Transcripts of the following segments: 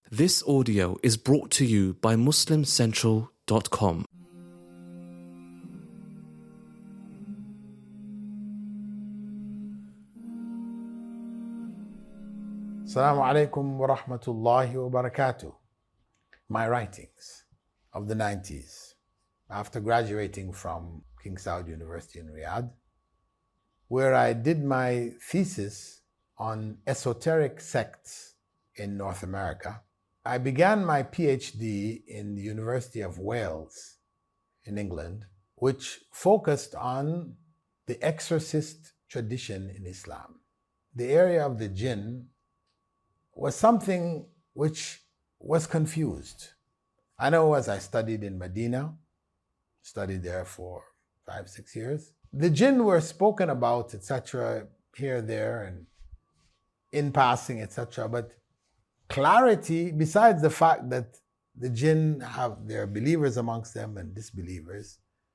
This audio is brought to you by MuslimCentral.com. Assalamu alaikum wa rahmatullahi wa barakatuh. My writings of the 90s, after graduating from King Saud University in Riyadh, where I did my thesis on esoteric sects in North America. I began my PhD in the University of Wales in England, which focused on the exorcist tradition in Islam. The area of the jinn was something which was confused. I know as I studied in Medina, studied there for 5-6 years, the jinn were spoken about, etc., here, there, and in passing, etc., but clarity, besides the fact that the jinn have their believers amongst them and disbelievers,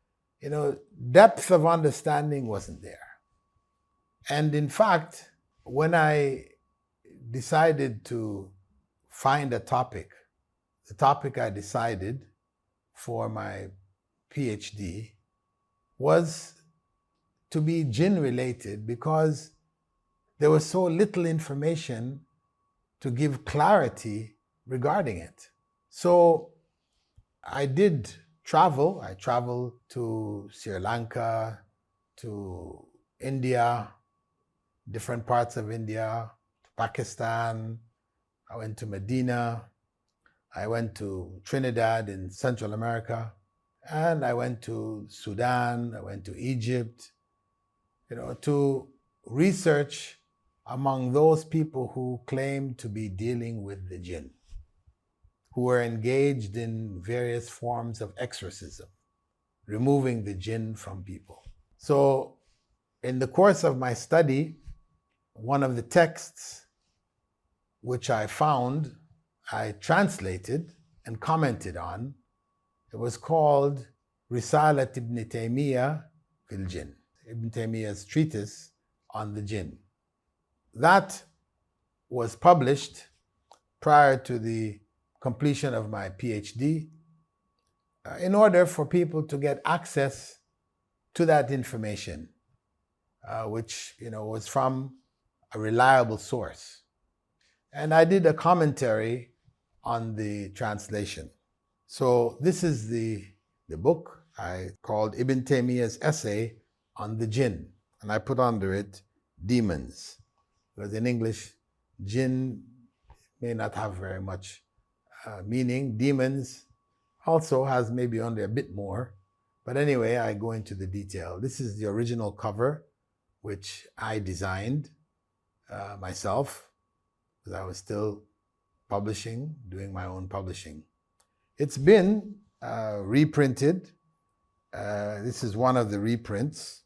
depth of understanding wasn't there. And in fact, when I decided to find a topic, the topic I decided for my PhD was to be jinn related because there was so little information to give clarity regarding it. So I did travel. I traveled to Sri Lanka, to India, different parts of India, to Pakistan. I went to Medina. I went to Trinidad in Central America. And I went to Sudan. I went to Egypt, to research among those people who claim to be dealing with the jinn, who were engaged in various forms of exorcism, removing the jinn from people. So in the course of my study, one of the texts which I found, I translated and commented on. It was called Risalat Ibn Taymiyyah fil Jinn, Ibn Taymiyyah's treatise on the jinn. That was published prior to the completion of my PhD in order for people to get access to that information, which was from a reliable source. And I did a commentary on the translation. So this is the book I called Ibn Taymiyyah's essay on the jinn, and I put under it demons. Because in English, jinn may not have very much meaning. Demons also has maybe only a bit more. But anyway, I go into the detail. This is the original cover, which I designed myself, because I was still publishing, doing my own publishing. It's been reprinted. This is one of the reprints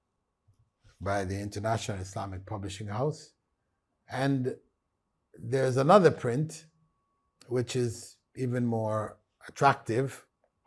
by the International Islamic Publishing House. And there's another print which is even more attractive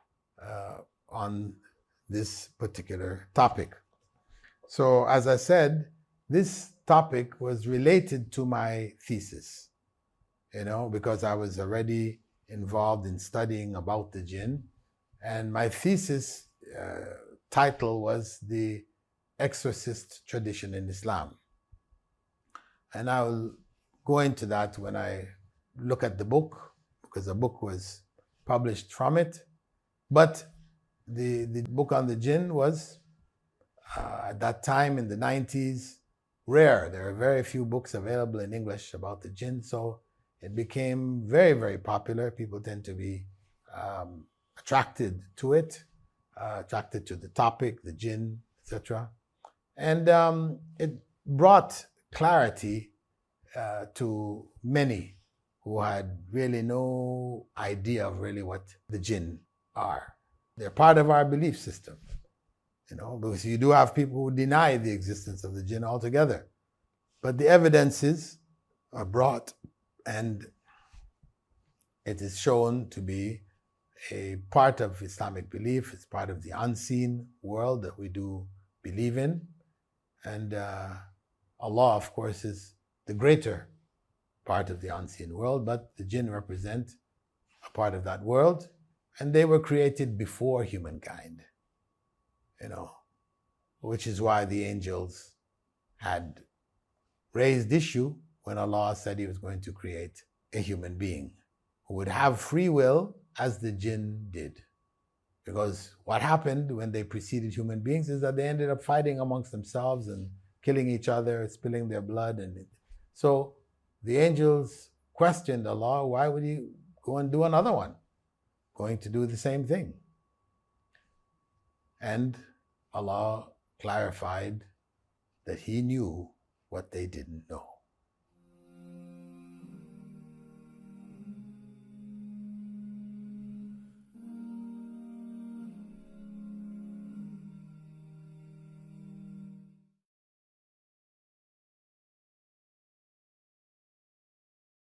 on this particular topic. So as I said, this topic was related to my thesis, because I was already involved in studying about the jinn. And my thesis title was The Exorcist Tradition in Islam. And I will go into that when I look at the book, because the book was published from it. But the book on the jinn was, at that time in the 90s, rare. There are very few books available in English about the jinn, so it became very, very popular. People tend to be attracted to it, attracted to the topic, the jinn, etc. And it brought clarity to many who had really no idea of really what the jinn are. They're part of our belief system, because you do have people who deny the existence of the jinn altogether. But the evidences are brought, and it is shown to be a part of Islamic belief. It's part of the unseen world that we do believe in. And Allah, of course, is the greater part of the unseen world, but the jinn represent a part of that world, and they were created before humankind, which is why the angels had raised issue when Allah said He was going to create a human being who would have free will as the jinn did. Because what happened when they preceded human beings is that they ended up fighting amongst themselves and killing each other, spilling their blood. And so the angels questioned Allah, why would He go and do another one? Going to do the same thing. And Allah clarified that He knew what they didn't know.